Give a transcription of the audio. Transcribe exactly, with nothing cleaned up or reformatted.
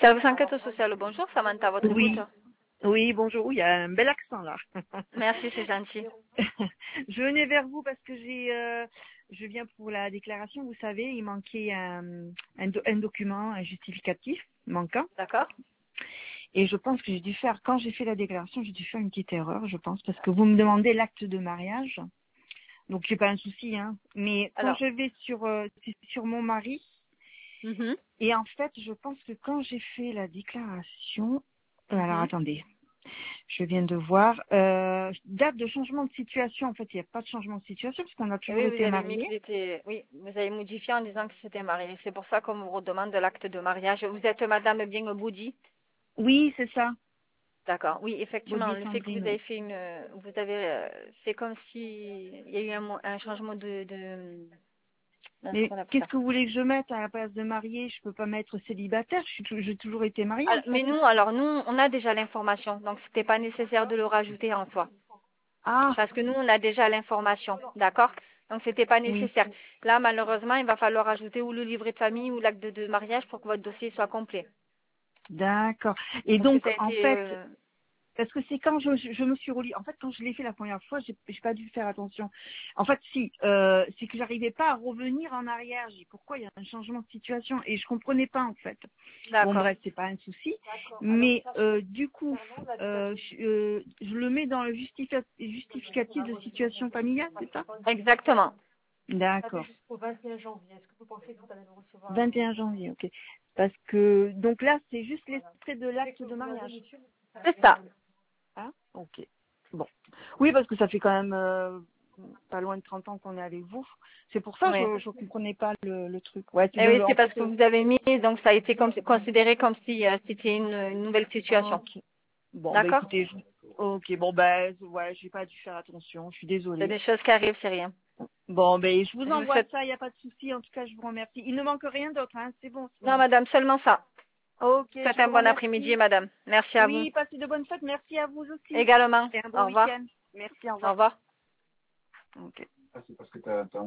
Service enquête sociale, bonjour, Samantha, votre Oui, écoute. oui, bonjour. Oui, il y a un bel accent là. Merci, c'est gentil. Je venais vers vous parce que j'ai, euh, je viens pour la déclaration. Vous savez, il manquait un, un, do- un document, un justificatif manquant. D'accord. Et je pense que j'ai dû faire, quand j'ai fait la déclaration, j'ai dû faire une petite erreur, je pense, parce que vous me demandez l'acte de mariage. Donc j'ai pas un souci, hein. Mais quand Alors, je vais sur euh, c'est sur mon mari, mhm, et en fait, je pense que quand j'ai fait la déclaration, euh, alors mhm. attendez. Je viens de voir. Euh, date de changement de situation. En fait, il n'y a pas de changement de situation parce qu'on a Et toujours oui, vous été avez mis mariés. qu'il était, oui, vous avez modifié en disant que c'était marié. C'est pour ça qu'on vous redemande de l'acte de mariage. Vous êtes Madame bien Boudi. Oui, c'est ça. D'accord. Oui, effectivement, Baudier le fait que vous Sandrine, avez oui. fait une, vous avez euh, fait comme si il y a eu un, mo- un changement de, de, mince, Mais comment on appelle qu'est-ce ça? que vous voulez que je mette à la place de mariée? Je peux pas mettre célibataire. Je suis tou- j'ai toujours été mariée en Alors, mais fait. nous, alors nous, on a déjà l'information, donc c'était pas nécessaire de le rajouter en soi. Ah, Parce que nous, on a déjà l'information, d'accord? Donc, c'était pas oui, nécessaire. Là, malheureusement, il va falloir ajouter ou le livret de famille ou l'acte de, de mariage pour que votre dossier soit complet. d'accord. Et Parce que donc, ça a en été... fait, euh, parce que c'est quand je, je me suis relis. En fait, quand je l'ai fait la première fois, j'ai j'ai pas dû faire attention. En fait, si, euh, c'est que j'arrivais pas à revenir en arrière. J'ai dit, pourquoi il y a un changement de situation et je comprenais pas en fait. Bon D'accord. bref, c'est pas un souci. Mais euh, du coup, euh, je, euh, je le mets dans le justifica- justificatif de situation familiale, c'est ça? Exactement. D'accord. vingt et un janvier, ok. Parce que donc là, c'est juste l'extrait de l'acte de mariage. C'est ça. Ah, ok. Bon. Oui, parce que ça fait quand même euh, pas loin de trente ans qu'on est avec vous. C'est pour ça que Oui. je ne comprenais pas le, le truc. Ouais, c'est Et de, oui, en c'est parce fait. que euh, vous avez mis, donc ça a été comme- considéré comme si euh, c'était une, une nouvelle situation. ok. Bon, bah D'accord? écoutez, je- ok, bon, bah ouais, j'ai pas dû faire attention, je suis C'est désolée. des choses qui arrivent, c'est rien. Bon, ben je vous Je vous envoie souhaite... ça, il n'y a pas de souci. En tout cas, je vous remercie. Il ne manque rien d'autre, hein, c'est bon, c'est Non, bon. madame, seulement ça. Ok, Faites je un vous bon après-midi, remercie. madame. Merci à vous. Oui, passez de bonnes fêtes. Merci à vous aussi. Également. Et un Au bon revoir. week-end. Merci, au Au revoir. revoir. Ok.